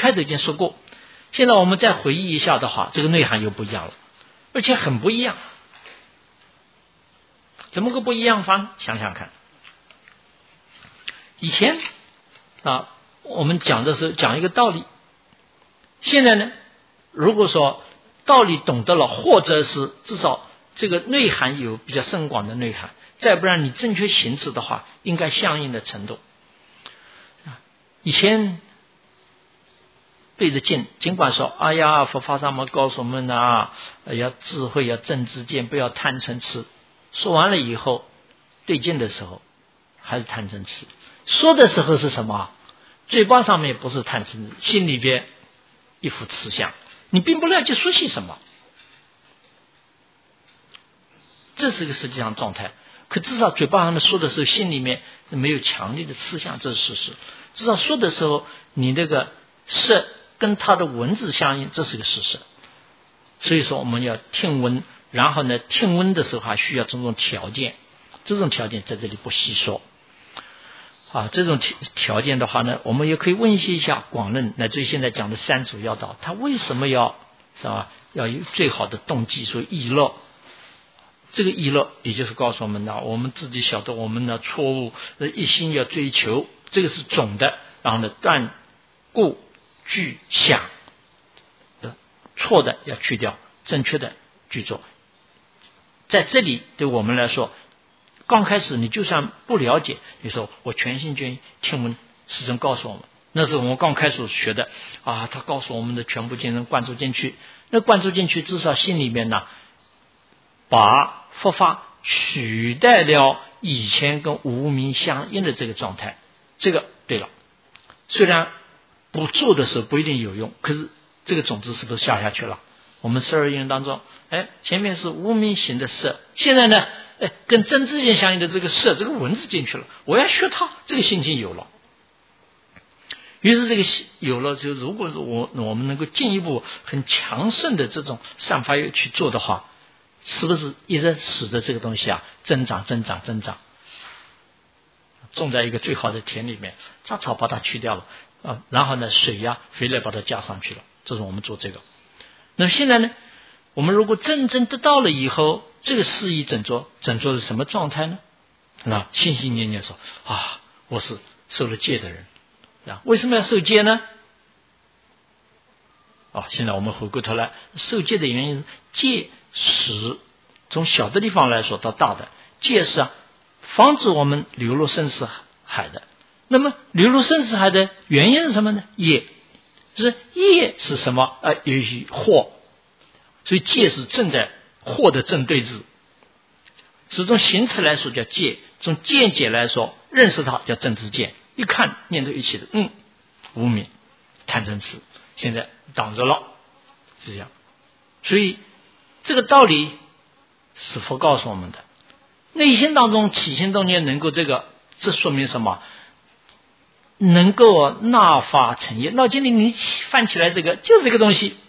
开头已经说过，现在我们再回忆一下的话，这个内涵又不一样了，而且很不一样。怎么个不一样法？想想看，以前我们讲的是讲一个道理，现在呢，如果说道理懂得了，或者是至少这个内涵有比较深广的内涵，再不然你正确行持的话，应该相应的程度。以前对着镜，尽管说哎呀，佛法上面告诉我们要智慧，要正知见，不要贪嗔痴。说完了以后，对镜的时候还是贪嗔痴，说的时候是什么？嘴巴上面不是贪嗔痴，心里边一副痴相，你并不了解说些什么，这是个实际上状态。可至少嘴巴上面说的时候，心里面没有强烈的痴相，这是事实。至少说的时候，你这个色跟他的文字相应，这是个事实。所以说我们要听闻，然后呢，听闻的时候还需要种种条件，这种条件在这里不细说。这种条件的话呢，我们也可以问一下广论，乃至于现在讲的三主要道，他为什么要有最好的动机，说意乐。这个意乐也就是告诉我们我们自己晓得我们的错误，一心要追求，这个是总的，然后呢，断故具想的错的要去掉，正确的去做。在这里对我们来说，刚开始你就算不了解，你说我全心全意听闻师尊告诉我们，那是我们刚开始学的他告诉我们的全部精神灌注进去，那灌注进去至少心里面呢，把佛法取代了以前跟无明相应的这个状态，这个对了。虽然不做的时候不一定有用，可是这个种子是不是下去了？我们12因当中，前面是无明行的色，现在呢，跟真知见相应的这个色，这个文字进去了，我要学它，这个心情有了。于是这个有了，就如果我们能够进一步很强盛的这种散发去做的话，是不是一直使得这个东西增长，种在一个最好的田里面，杂草把它去掉了然后呢，水肥料把它加上去了，这是我们做这个。那现在呢，我们如果真正得到了以后，这个事宜整作是什么状态呢？心心念念说我是受了戒的人为什么要受戒呢？现在我们回过头来，受戒的原因是戒使从小的地方来说到大的，戒是防止我们流入生死海的。那么流入生死海的原因是什么呢？业，就是业是什么？有惑，所以戒是正在惑的正对峙。所以从行持来说叫戒，从见解来说认识它叫正知见。一看念头一起的无明贪嗔痴现在挡着了，是这样。所以这个道理是佛告诉我们的，内心当中起心动念能够这说明什么？能够纳法成业，脑筋里你翻起来这个就是这个东西。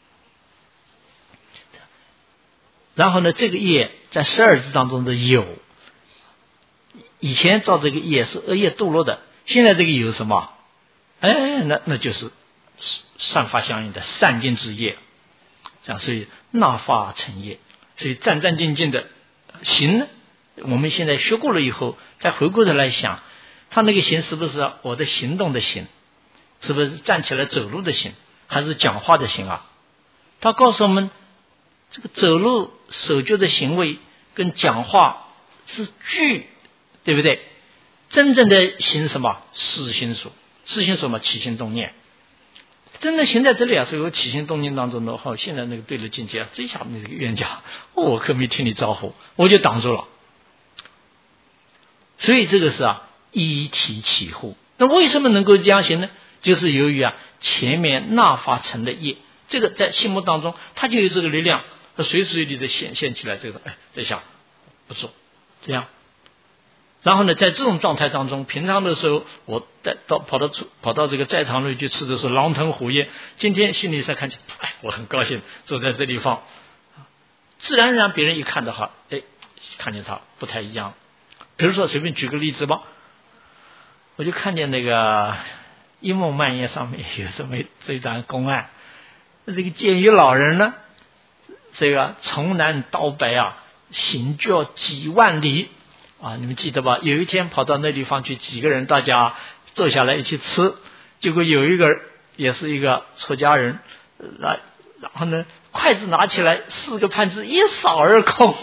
然后呢，这个业在12支当中的有，以前造这个业是恶业堕落的，现在这个有什么？那就是散发相应的善根之业，所以纳法成业。所以战战兢兢的行呢，我们现在学过了以后，再回过头来想，他那个行是不是我的行动的行？是不是站起来走路的行？还是讲话的行他告诉我们，这个走路手脚的行为跟讲话是具，对不对？真正的行什么？是心所。是心所嘛，起心动念。真的行在这里所以我起心动念当中的话，现在那个对了境界这下那个冤家我可没听你招呼，我就挡住了。所以这个是一体起护。那为什么能够这样行呢？就是由于前面纳法成的业，这个在心目当中它就有这个力量，随时随地的显现起来，这个这下不错，这样。然后呢，在这种状态当中，平常的时候我跑到这个斋堂里去吃的是狼吞虎咽，今天心里才看见我很高兴坐在这地方，自然让别人一看的话看见他不太一样。比如说随便举个例子吧，我就看见那个一梦蔓延上面有这段公案，这个监狱老人呢，这个从南到北啊，行脚几万里啊，你们记得吧？有一天跑到那地方去，几个人大家坐下来一起吃，结果有一个也是一个出家人来，然后呢，筷子拿起来4个盘子一扫而空。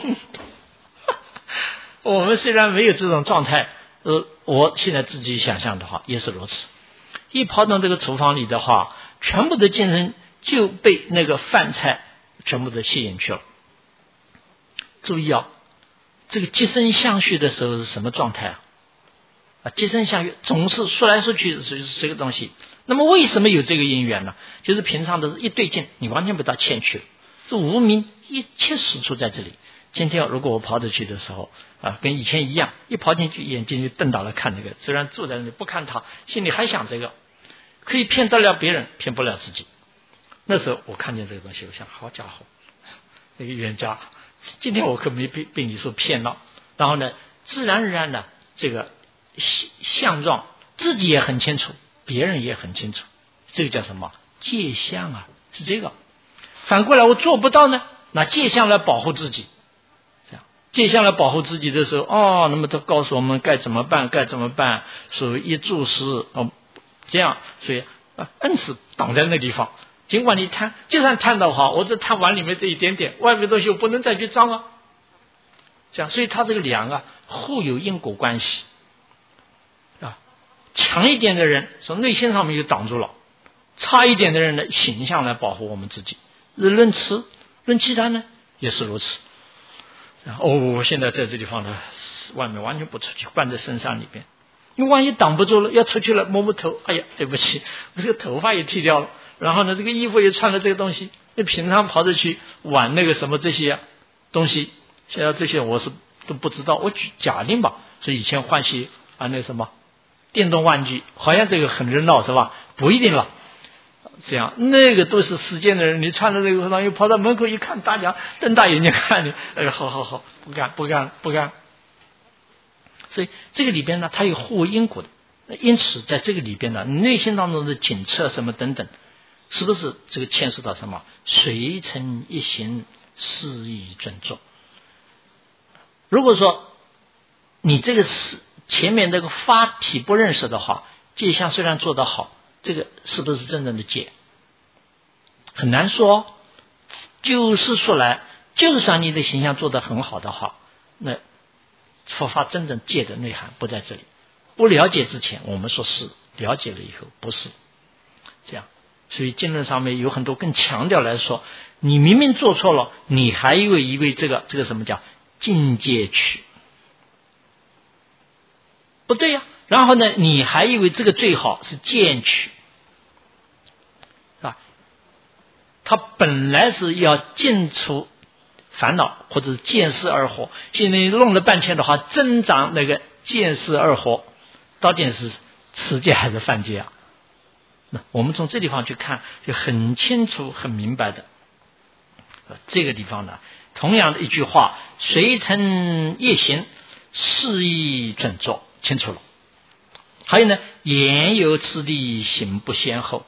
我们虽然没有这种状态，我现在自己想象的话也是如此。一跑到这个厨房里的话，全部的精神就被那个饭菜全部都吸引去了。注意啊，这个接身相续的时候是什么状态啊？接身相续总是说来说去是这个东西。那么为什么有这个因缘呢？就是平常的一对劲，你完全被它牵去了，这无明一切使出在这里。今天如果我跑着去的时候啊，跟以前一样，一跑进去眼睛就瞪大了看这个，虽然坐在那里不看它，心里还想这个，可以骗得了别人，骗不了自己。那时候我看见这个东西，我想好家伙，那个冤家，今天我可没被你说骗了。然后呢，自然而然的这个相状自己也很清楚，别人也很清楚，这个叫什么戒相啊？是这个。反过来我做不到呢，拿戒相来保护自己。这样戒相来保护自己的时候，那么他告诉我们该怎么办，所谓一注释这样，所以摁死挡在那地方。尽管你贪，就算贪的话，我这贪碗里面这一点点，外面的东西我不能再去脏啊。这样，所以它这个两啊互有因果关系啊。强一点的人从内心上面就挡住了，差一点的人的形象来保护我们自己。论吃论其他呢也是如此。我现在在这地方呢，外面完全不出去，关在深山里边，因为万一挡不住了，要出去了摸摸头，哎呀对不起，我这个头发也剃掉了，然后呢这个衣服也穿了这个东西，那平常跑着去玩那个什么这些东西，现在这些我是都不知道，我举假定吧。所以以前换些那什么电动玩具，好像这个很热闹是吧？不一定了。这样那个都是实践的人，你穿着这个服装又跑到门口一看，大家瞪大眼睛看你，好，不干。所以这个里边呢，它有互因果的，因此在这个里边呢，内心当中的警策什么等等，是不是这个牵涉到什么随成一行，事意准作？如果说你这个是前面这个发体不认识的话，戒相虽然做得好，这个是不是真正的戒很难说。就是说来，就算你的形象做得很好的话，那佛法真正戒的内涵不在这里。不了解之前我们说是，了解了以后不是这样。所以经论上面有很多更强调来说，你明明做错了，你还以为这个什么叫境界取，不对呀。然后呢，你还以为这个最好是见取啊，他本来是要尽除烦恼或者见思二惑，现在弄了半天的话，增长那个见思二惑，到底是持戒还是犯戒啊？那我们从这地方去看，就很清楚很明白的。这个地方呢，同样的一句话，随成业行，事意准作，清楚了。还有呢，言有次第，行不先后，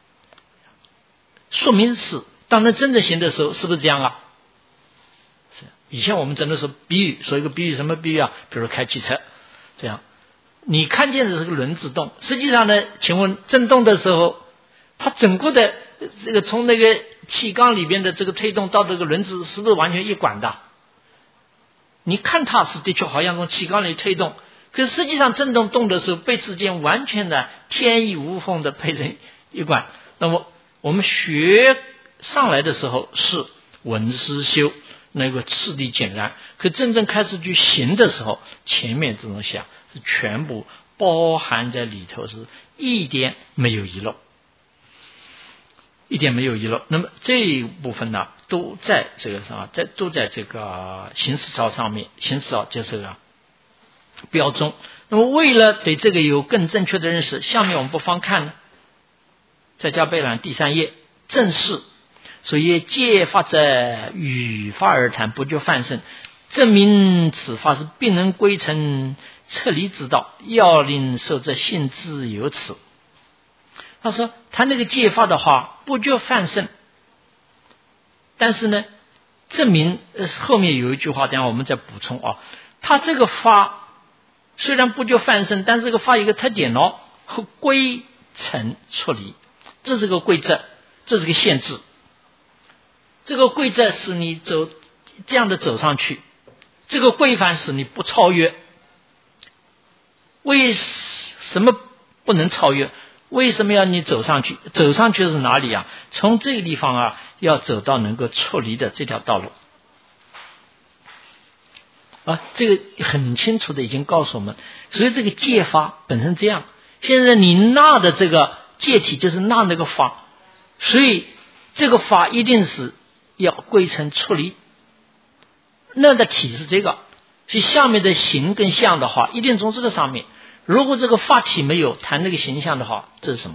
说明是当然真的行的时候，是不是这样啊？是。以前我们真的是比喻，说一个比喻，什么比喻啊？比如开汽车，这样你看见的是个轮子动，实际上呢，请问震动的时候，它整个的这个从那个气缸里边的这个推动到这个轮子，是不是完全一管的？你看它是的确好像从气缸里推动，可是实际上震动的时候，彼此间完全的天衣无缝的配成一管。那么我们学上来的时候是闻思修，那个次第简然，可真正开始去行的时候，前面这种想是全部包含在里头，是一点没有遗漏，一点没有遗漏。那么这一部分呢，都在这个什么，都在这个行识操上面，行识操就是个标中。那么为了对这个有更正确的认识，下面我们不妨看呢，在家备览第3页正式，所以戒法者，与法而谈，不觉犯胜，证明此法是必能归成彻离之道，要令受者信之有此。 他说他那个戒法的话不觉犯圣，但是呢证明后面有一句话，等下我们再补充啊。他这个法虽然不觉犯圣，但是这个法有一个特点哦，归尘出离，这是个规则，这是个限制。这个规则使你走这样的走上去，这个规范使你不超越。为什么不能超越？为什么要你走上去？走上去是哪里啊？从这个地方啊，要走到能够出离的这条道路啊，这个很清楚的已经告诉我们。所以这个戒法本身这样，现在你纳的这个戒体就是纳那个法，所以这个法一定是要归成出离。那的体是这个，所以下面的形跟相的话，一定从这个上面。如果这个法体没有谈那个形象的话，这是什么？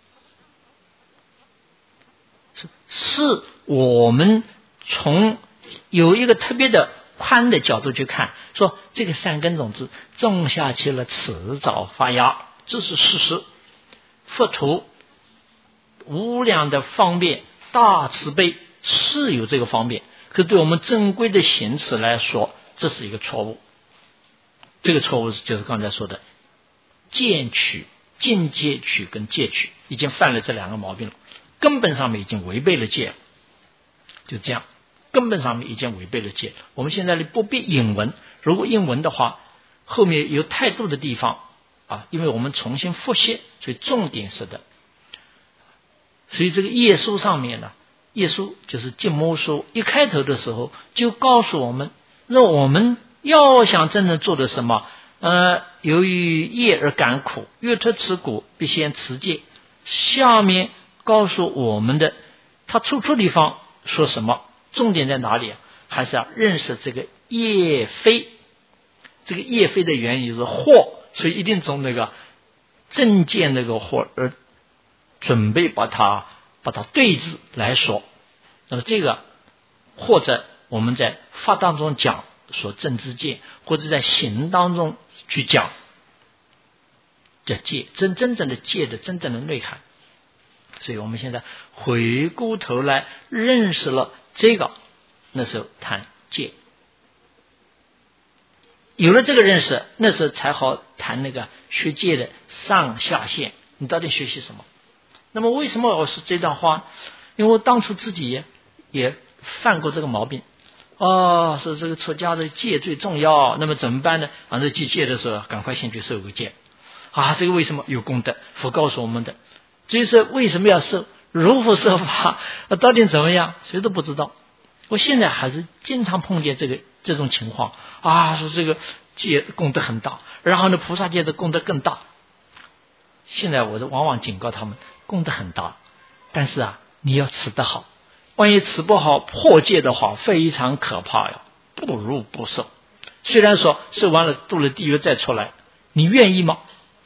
是我们从有一个特别的宽的角度去看，说这个善根种子种下去了，迟早发芽，这是事实。佛陀无量的方便大慈悲是有这个方便，可对我们正规的行持来说，这是一个错误。这个错误就是刚才说的见取、境界取跟戒取，已经犯了这两个毛病了，根本上面已经违背了戒，就这样，根本上面已经违背了戒。我们现在不必引文，如果引文的话，后面有太多的地方啊，因为我们重新复习，所以重点是的。所以这个业书上面呢，业书就是禁魔书，一开头的时候就告诉我们，那我们要想真正做的什么？由于业而感苦，欲脱此苦，必先持戒。下面告诉我们的，他处处地方说什么？重点在哪里啊？还是要认识这个业非。这个业非的原因是惑，所以一定从那个正见那个惑而准备把它对治来说。那么这个或者我们在法当中讲说正知戒，或者在行当中去讲这戒，真正的戒的真正的内涵。所以我们现在回过头来认识了这个，那时候谈戒，有了这个认识，那时候才好谈那个学戒的上下限，你到底学习什么？那么为什么我说这段话？因为我当初自己也犯过这个毛病。说这个出家的戒最重要，那么怎么办呢？这戒的时候赶快先去受个戒这个为什么有功德？佛告诉我们的，就是为什么要受，如何受法，到底怎么样，谁都不知道。我现在还是经常碰见这种情况说这个戒功德很大，然后呢菩萨戒的功德更大。现在我往往警告他们，功德很大，但是你要持得好，万一持不好破戒的话，非常可怕呀，不如不受。虽然说受完了度了地狱再出来，你愿意吗？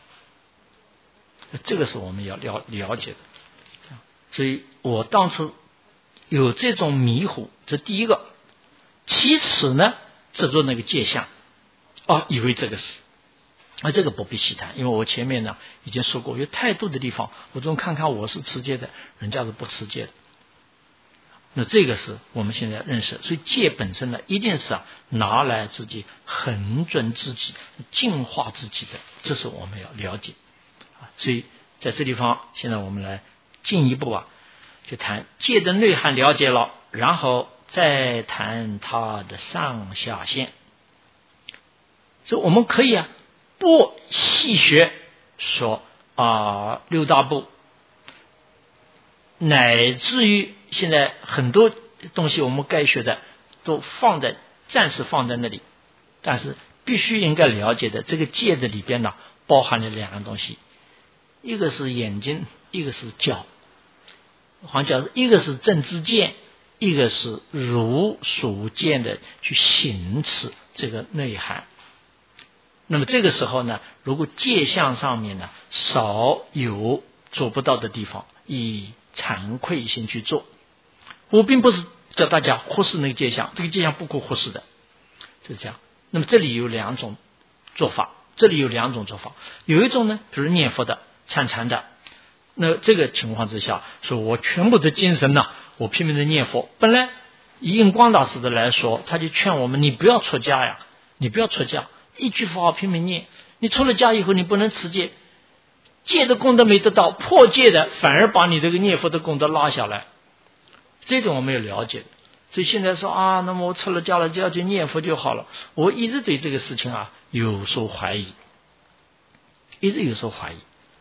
这个是我们要了解的。所以我当初有这种迷糊，这第一个。其次呢，执着那个戒相，以为这个是，这个不必细谈，因为我前面呢已经说过，有太多的地方，我总看看我是持戒的，人家是不持戒的。那这个是我们现在认识，所以戒本身呢，一定是拿来自己恒准自己、净化自己的，这是我们要了解。所以在这地方，现在我们来进一步就谈戒的内涵了解了，然后再谈它的上下限。所以我们可以不细学说六大部，乃至于现在很多东西我们该学的都暂时放在那里，但是必须应该了解的，这个戒的里边呢包含了两个东西，一个是眼睛，一个是脚。好像讲一个是正知见，一个是如属见的去行持这个内涵。那么这个时候呢，如果戒相上面呢少有做不到的地方，以惭愧心去做。我并不是叫大家忽视那个戒相，这个戒相不可忽视的，就这样。那么这里有两种做法，有一种呢，比如念佛的、参禅的， 那这个情况之下，说我全部的精神呢，我拼命的念佛。本来以印光大师的来说，他就劝我们，你不要出家呀，你不要出家，一句佛号拼命念。你出了家以后，你不能持戒，戒的功德没得到，破戒的反而把你这个念佛的功德拉下来。这种我们要了解的。所以现在说啊，那么我出了家了就要去念佛就好了。我一直对这个事情啊有所怀疑，一直有所怀疑。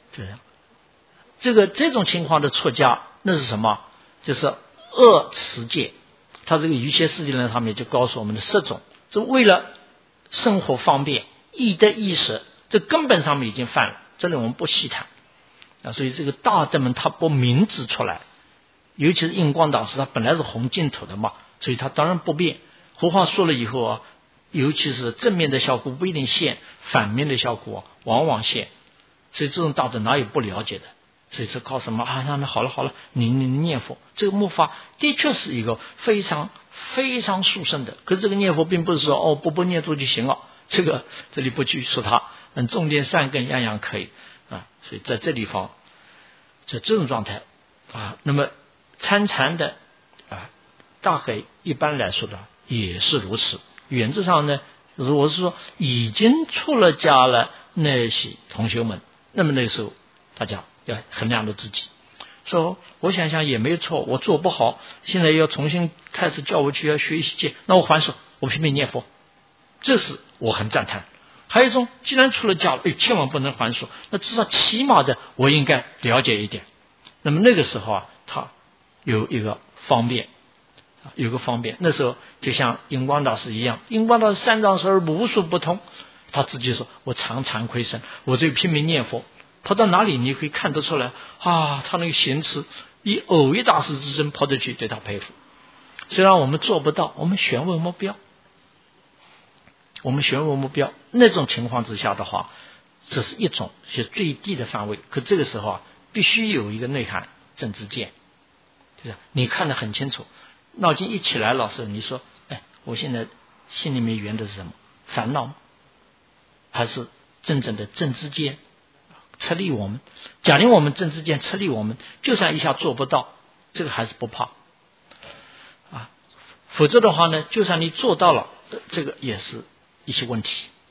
这种情况的出家，那是什么？就是恶持戒。他这个瑜伽世界论上面就告诉我们的10种，是为了生活方便，易得易舍，这根本上面已经犯了。这里我们不细谈啊。所以这个大德们他不明指出来，尤其是印光大师，他本来是红净土的嘛，所以他当然不变。何况说了以后啊，尤其是正面的效果不一定现，反面的效果往往现。所以这种大德哪有不了解的？所以这靠什么啊？那好了，你念佛，这个末法的确是一个非常非常殊胜的。可是这个念佛并不是说不念佛就行了，这里不去说它，重点善根样样可以啊。所以在这地方，在这种状态啊，那么参禅的啊，大概一般来说的也是如此。原则上呢，如果是说已经出了家了那些同学们，那么那个时候大家要衡量着自己，说我想想也没有错，我做不好，现在要重新开始叫我去要学习戒，那我还手，我拼命念佛，这是我很赞叹。还有一种，既然出了家了，千万不能还手，那至少起码的我应该了解一点。那么那个时候啊，他有一个方便，那时候就像印光大师一样，印光大师三藏十二部无所不通，他自己说我常惭愧生，我这拼命念佛。跑到哪里你可以看得出来啊，他那个行持以偶一大师之身跑得去，对他佩服。虽然我们做不到，我们选问目标，那种情况之下的话，这是一种是最低的范围。可这个时候啊，必须有一个内涵，正知见，就是你看得很清楚，脑筋一起来，老师你说，我现在心里面缘的是什么？烦恼吗？还是真正的正知见策力我们？假定我们正知见策力我们，就算一下做不到，这个还是不怕啊。否则的话呢，就算你做到了，这个也是一些问题。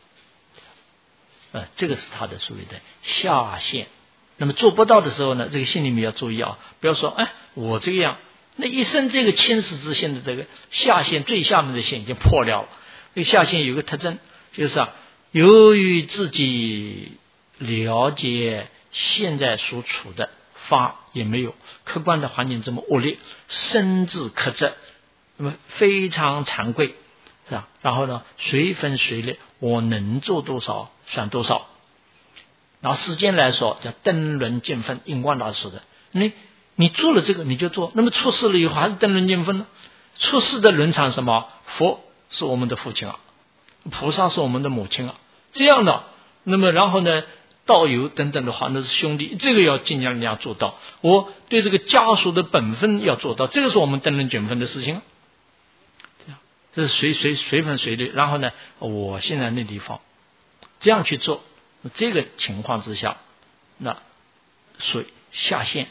这个是他的所谓的下限。那么做不到的时候呢，这个心里面要注意啊，不要说我这个样，那一生这个千世之线的这个下限最下面的线已经破掉了。这个下限有个特征，就是由于自己了解现在所处的法也没有，客观的环境这么恶劣，深自克制，那么非常惭愧，是吧？然后呢，随分随力，我能做多少算多少。拿时间来说，叫登轮见分，印光大师说的。你做了这个你就做，那么出世了以后还是登轮见分呢？出世的轮场什么？佛是我们的父亲啊，菩萨是我们的母亲啊，这样的。那么然后呢，道友等等的话，那是兄弟，这个要尽量要做到。我对这个家属的本分要做到，这个是我们登轮见分的事情。这是随分随力。然后呢，我现在那地方这样去做，这个情况之下，那属于下限。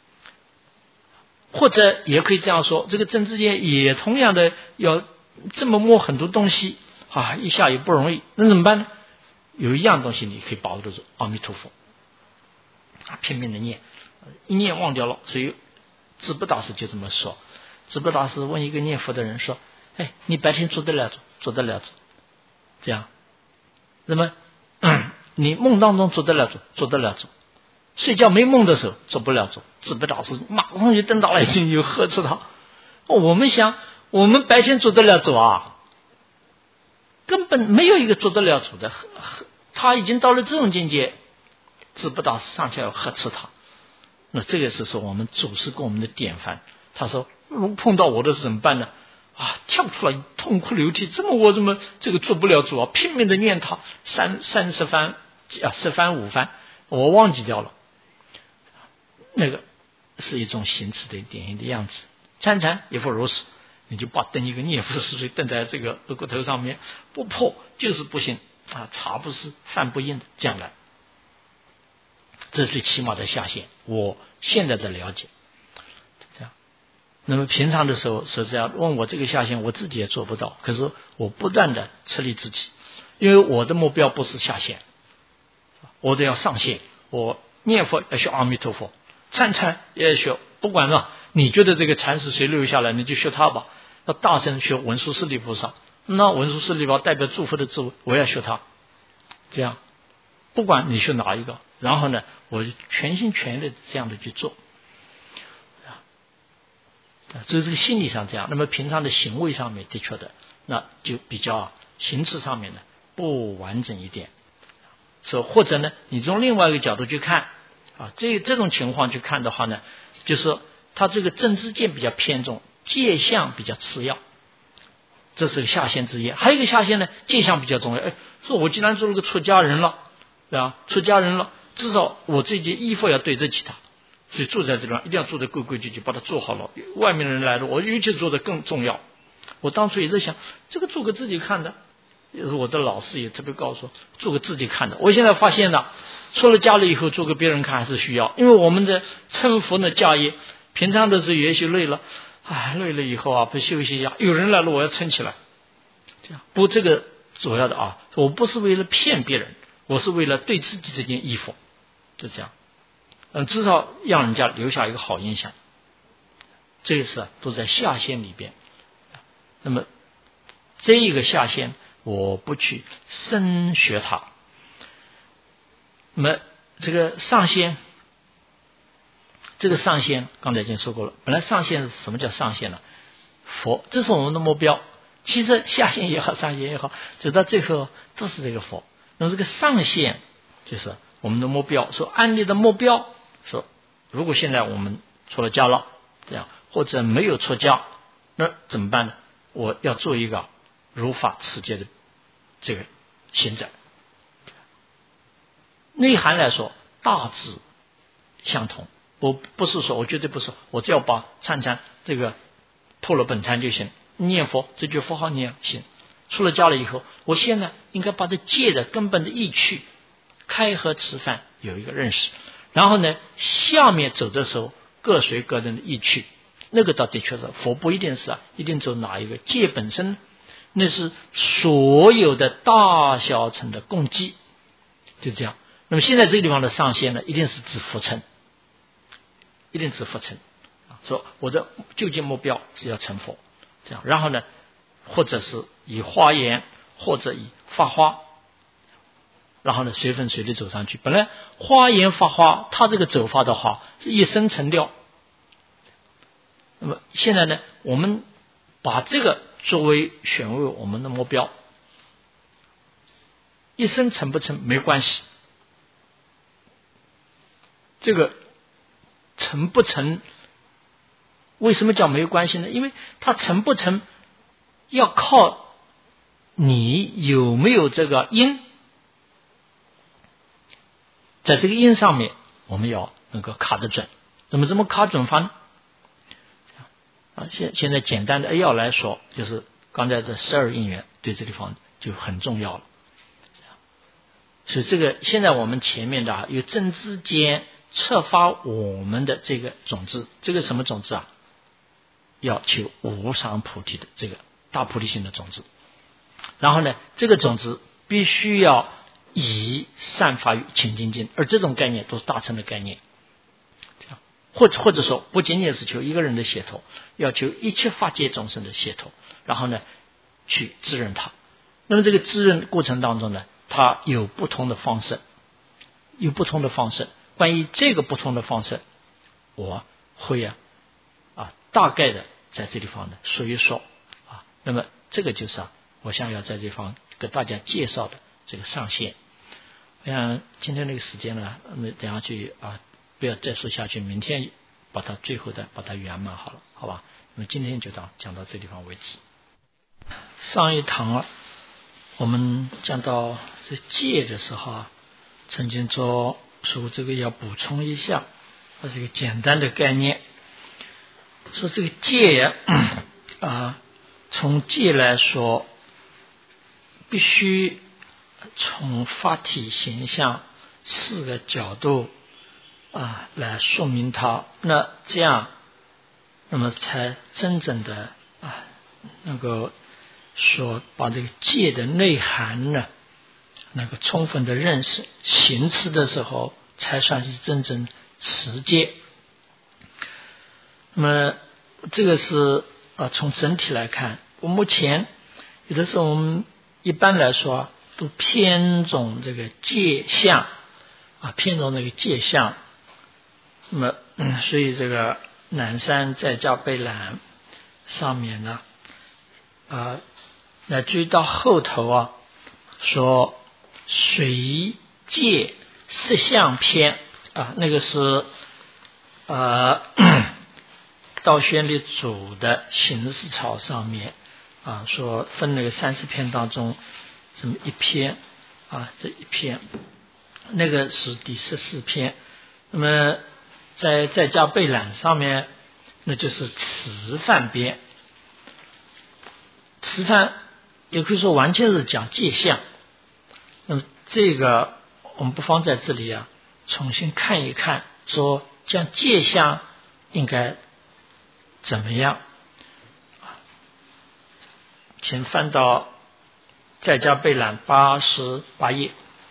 或者也可以这样说，这个正知见也同样的要这么摸很多东西啊，一下也不容易。那怎么办呢？有一样东西你可以把握得住，阿弥陀佛，拼命的念，一念忘掉了。所以智不大师就这么说。智不大师问一个念佛的人说：“你白天做得了这样，那么你梦当中做得了做，睡觉没梦的时候做不了做。”智不大师马上就瞪大了眼睛，又呵斥他。我们想，我们白天做得了做啊，根本没有一个做得了做的。他已经到了这种境界，智不大师上去要呵斥他。那这个是说我们祖师给我们的典范。他说，如果碰到我的是怎么办呢？跳出来痛哭流涕，我怎么这个做不了主啊？拼命的念他30番10番5番，我忘记掉了。那个是一种行持的典型的样子。参禅也复如此，你就把登一个念佛的思维登在这个额头上面，不破就是不行啊，茶不思饭不应的这样来。 这是最起码的下限，我现在的了解。这样，那么平常的时候是这样，问我这个下限，我自己也做不到，可是我不断的砺砺自己，因为我的目标不是下限，我得要上限。我念佛要学阿弥陀佛，参禅也要学，不管了，你觉得这个禅师谁留下来，你就学他吧。那大乘学文殊师利菩萨，那文殊师利菩萨代表诸佛的智慧，我要学他。这样，不管你学哪一个，然后呢，我全心全力这样的去做。这是个心理上这样，那么平常的行为上面的确的，那就比较形式上面呢不完整一点。说或者呢，你从另外一个角度去看啊，这种情况去看的话呢，就是说他这个正知见比较偏重，戒相比较次要，这是个下限之一。还有一个下限呢，戒相比较重要。说我既然做了个出家人了，对吧？出家人了，至少我这件衣服要对得起他。所以住在这地方一定要做得规规矩矩，把它做好了。外面的人来了，我尤其做得更重要。我当初也在想，这个做给自己看的，也是我的老师也特别告诉我，做给自己看的。我现在发现了，出了家了以后做给别人看还是需要，因为我们的称佛的家业，平常的时候也许累了，累了以后啊，不休息一下，有人来了我要撑起来。这样，不，这个主要的啊，我不是为了骗别人，我是为了对自己这件衣服，就这样。至少让人家留下一个好印象，这个是都在下限里边。那么这一个下限我不去深学它。那么这个上限，刚才已经说过了。本来上限是什么叫上限呢？佛，这是我们的目标。其实下限也好，上限也好，走到最后都是这个佛。那么这个上限就是我们的目标。说安利的目标。说，如果现在我们出了家了，这样或者没有出家，那怎么办呢？我要做一个如法持戒的这个行者。内涵来说，大致相同。不是说，我绝对不是，我只要把参禅这个破了本禅就行，念佛这句佛号念行。出了家了以后，我现在应该把这戒的根本的意趣，开合吃饭有一个认识。然后呢，下面走的时候各随各人的意趣，那个倒的确是佛不一定是一定走哪一个戒本身，那是所有的大小乘的共济，就这样。那么现在这个地方的上限呢，一定是指佛乘，一定指佛乘。说我的究竟目标是要成佛，这样。然后呢，或者是以花言，或者以发花。然后呢，随分随地走上去。本来花言发花，他这个走法的话是一生成掉。那么现在呢，我们把这个作为选为我们的目标，一生成不成没关系。这个成不成，为什么叫没有关系呢？因为它成不成要靠你有没有这个因。在这个因上面，我们要能够卡得准。那么怎么卡准法呢？现在简单的 A 要来说，就是刚才的12因缘对这地方就很重要了。所以这个现在我们前面的有正知见策发我们的这个种子，这个什么种子啊？要求无上菩提的这个大菩提心的种子。然后呢，这个种子必须要以善法于清净境，而这种概念都是大乘的概念。这样，或者说不仅仅是求一个人的解脱，要求一切法界众生的解脱，然后呢去滋润它。那么这个滋润过程当中呢，它有不同的方式，关于这个不同的方式，我会大概的在这地方呢说一说那么这个就是我想要在这地方给大家介绍的这个上限。我想今天这个时间呢，等下去不要再说下去，明天把它最后的把它圆满好了，好吧？那么今天就讲到这地方为止。上一堂我们讲到这戒的时候曾经说这个要补充一下，这是一个简单的概念。说这个戒从戒来说，必须从法体形象4个角度来说明它，那这样，那么才真正的能够说把这个戒的内涵呢，能够充分的认识，行持的时候才算是真正持戒。那么这个是从整体来看，我目前有的时候我们一般来说都偏重这个戒相偏重那个戒相。那么所以这个南山在家备览上面呢乃至于到后头说随戒色相篇那个是道宣律祖的行识草上面说分那个30篇当中这么一篇这一篇，那个是第14篇。那么在家备览上面，那就是持犯篇。持犯也可以说完全是讲戒相。那么这个我们不妨在这里重新看一看，说讲戒相应该怎么样。请翻到在家备览88页，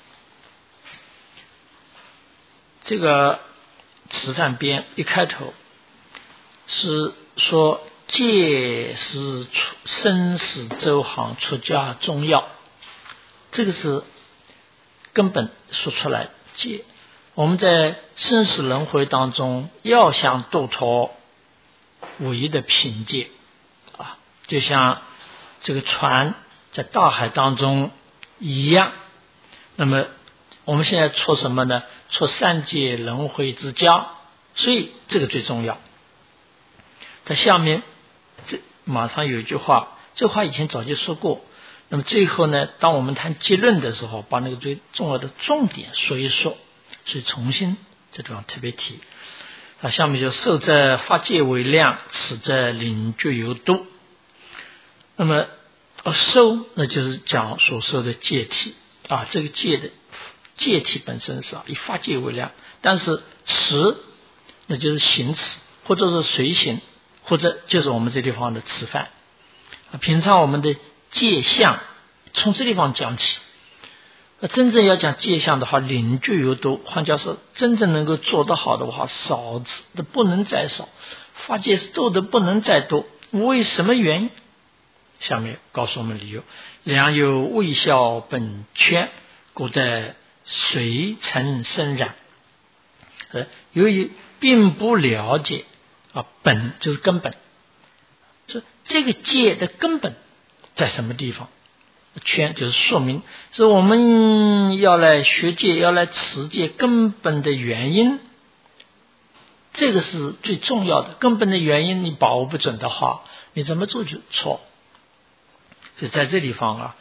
这个持犯篇一开头是说戒是生死周行出家重要，这个是根本说出来。戒我们在生死轮回当中要想度脱唯一的凭借就像这个船在大海当中一样。那么我们现在出什么呢？出三界轮回之家，所以这个最重要。在下面马上有一句话，这话以前早就说过。那么最后呢，当我们谈结论的时候，把那个最重要的重点说一说，所以重新这地方特别提。下面就受者发戒为量，此者领觉有度。那么受那就是讲所受的戒体这个戒的戒体本身是以发戒为量，但是持那就是行持，或者是随行，或者就是我们这地方的持犯平常我们的戒相从这地方讲起。真正要讲戒相的话，领觉有度，换句话说，真正能够做得好的话，少的不能再少，发戒是多的不能再多。为什么原因？下面告诉我们理由：良有微笑本圈，故得随尘生染。由于并不了解本就是根本，这个戒的根本在什么地方？圈就是说明是我们要来学戒，要来持戒根本的原因，这个是最重要的。根本的原因你把握不准的话，你怎么做就错。所以在这地方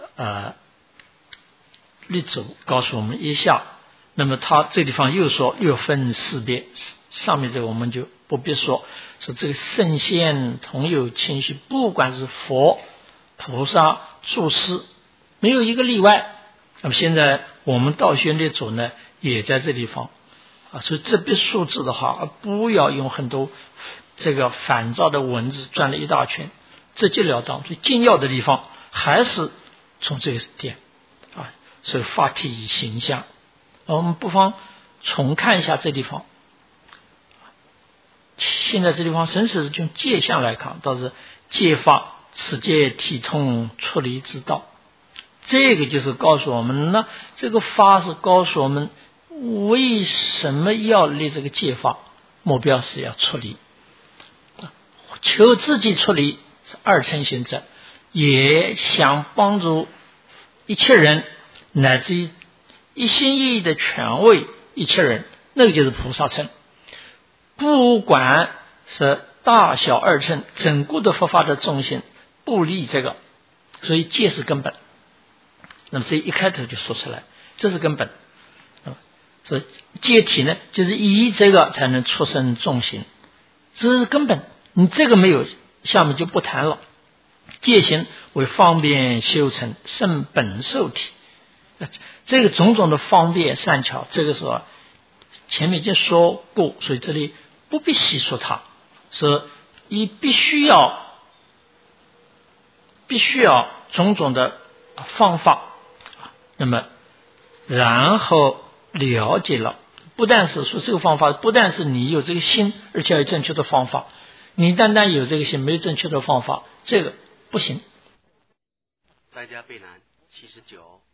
律祖告诉我们一下。那么他这地方又说又分4别，上面这个我们就不必说这个圣贤同有情绪，不管是佛菩萨住师没有一个例外。那么现在我们道宣律祖呢也在这地方所以这笔数字的话不要用很多这个反照的文字转了一大圈，直截了当。最精要的地方还是从这个点所以发体以形象。我们不妨重看一下这地方。现在这地方纯粹是用戒相来看，倒是戒法此戒体通出离之道。这个就是告诉我们呢，这个法是告诉我们为什么要立这个戒法，目标是要出离，求自己出离是二乘行者，也想帮助一切人，乃至于一心一意的权威一切人，那个就是菩萨乘。不管是大小二乘，整个的佛法的中心不离这个，所以戒是根本。那么这一开头就说出来，这是根本。所以戒体呢，就是以这个才能出生众行，这是根本。你这个没有，下面就不谈了。戒行为方便修成圣本受体，这个种种的方便善巧，这个时候前面已经说过，所以这里不必细说它，是你必须要种种的方法，那么然后了解了，不但是说这个方法，不但是你有这个心，而且要有正确的方法。你单单有这个心，没有正确的方法，这个不行。 在家备难79。